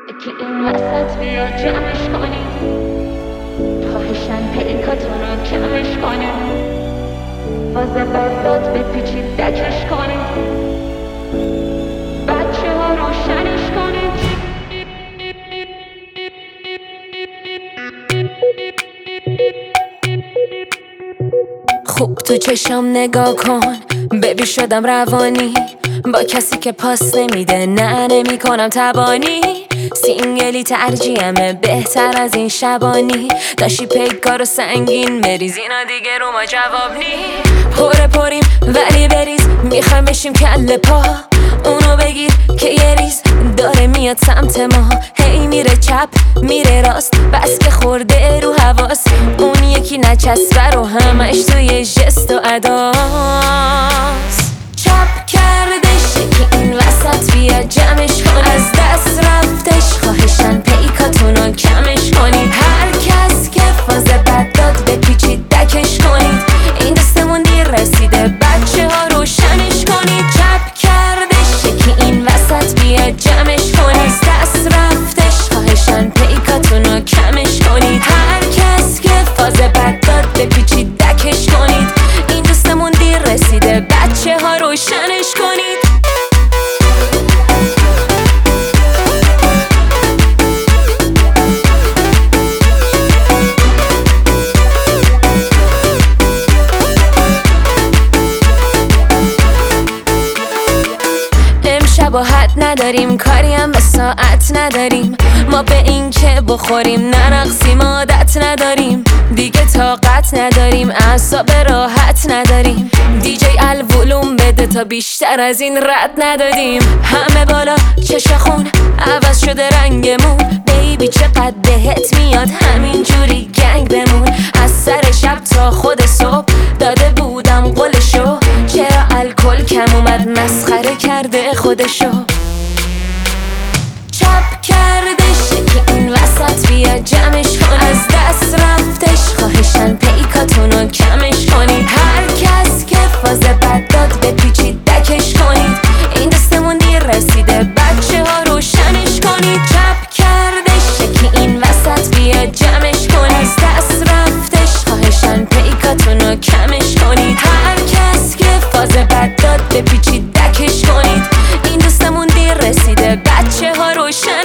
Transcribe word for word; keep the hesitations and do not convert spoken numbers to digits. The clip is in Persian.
که این وسط بیا جمعش کنیم، خواهشن پیکاتون رو کمش کنیم، فاز بازداد بپیچید دکش کنیم، بچه ها روشنش کنیم. خوب تو چشم نگاه کن، ببی شدم روانی با کسی که پاس نمیده، نه نمی کنم تبانی. سینگلی ترجیحمه بهتر از این شبانی، داشتی پیکار و سنگین بریز، اینا دیگه رو ما جواب نی. پره پریم ولی بریز، میخوایم بشیم کله پا، اونو بگیر که یه ریز داره میاد سمت ما. هی میره چپ میره راست، بس که خورده رو حواس، اون یکی نچسبه رو همش توی جست و اداست. چپ کردش که این وسط بیا جمعش کن، از دست رفتش خواهشن پیکاتونو کمش کنید، هر کس که فاز بد داد بپیچید دکش کنید، این دستمون دیر رسیده بچه ها روشنش کنید. چپ کردش که این وسط بیا جمعش کن، از دست رفتش خواهشن پیکاتونو کمش کنید، هر کس که فاز بد داد بپیچید دکش کنید، این دستمون دیر رسیده بچه ها روشنش کنید. با حد نداریم، کاری هم به ساعت نداریم، ما به این که بخوریم نرقصیم عادت نداریم، دیگه طاقت نداریم اعصاب راحت نداریم، دیجی الولوم بده تا بیشتر از این رد ندادیم. همه بالا چشم خون عوض شده رنگمون، بیبی چقدر بهت میاد همینجوری گنگ بمون، از سر شب تا خود صبح داده بودم قولشو، چرا الکل کم اومد مسخره کرده خودشو. چپ کردش که این وسط بیا جمعش کن، از دست رفتش خواهشن پیکاتونو کمش کنید، هر کس که فاز بد داد بپیچید دکش کنید، این دستمون دیر رسیده بچه ها روشنش کنید. چپ کردش که این وسط بیا جمعش کن، از دست رفتش خواهشن پیکاتونو کمش کنید، هر کس که فاز بد داد بپیچید دکش کنید، این دوستمون دیر رسیده بچه ها روشن